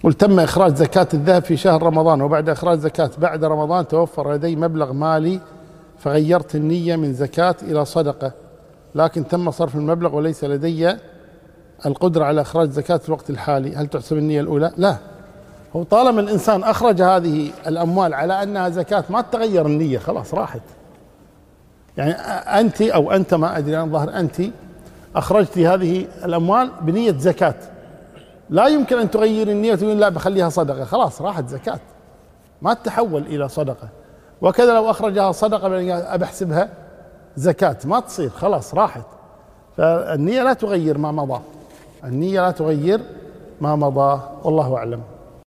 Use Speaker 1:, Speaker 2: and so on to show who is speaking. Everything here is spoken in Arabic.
Speaker 1: قل تم إخراج زكاة الذهب في شهر رمضان، وبعد إخراج زكاة بعد رمضان توفر لدي مبلغ مالي فغيرت النية من زكاة إلى صدقة، لكن تم صرف المبلغ وليس لدي القدرة على إخراج زكاة في الوقت الحالي، هل تحسب النية الأولى؟ لا، هو طالما الإنسان أخرج هذه الأموال على أنها زكاة ما تتغير النية، خلاص راحت. يعني أنت أو أنت ما أدري، أنا ظهر أنت أخرجت هذه الأموال بنية زكاة، لا يمكن أن تغير النية وتقول لا بخليها صدقة، خلاص راحت زكاة ما تتحول إلى صدقة. وكذا لو أخرجها صدقة أبحسبها زكاة ما تصير، خلاص راحت. فالنية لا تغير ما مضى، النية لا تغير ما مضى، والله أعلم.